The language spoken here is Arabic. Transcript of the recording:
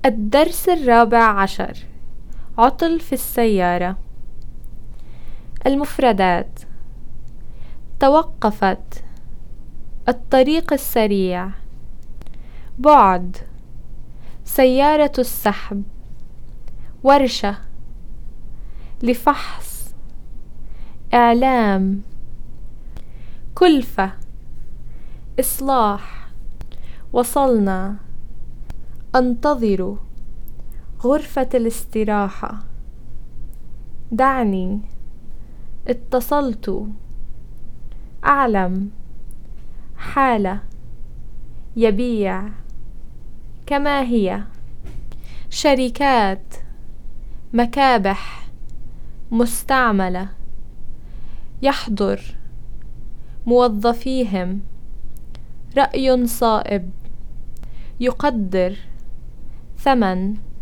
الدرس 14. عطل في السيارة. المفردات: توقفت، الطريق السريع، بعد، سيارة السحب، ورشة، لفحص، إعلام، كلفة، إصلاح، وصلنا، أنتظر، غرفة الاستراحة، دعني، اتصلت، أعلم، حالة، يبيع، كما هي، شركات، مكابح، مستعملة، يحضر، موظفيهم، رأي صائب، يقدر، ثمن.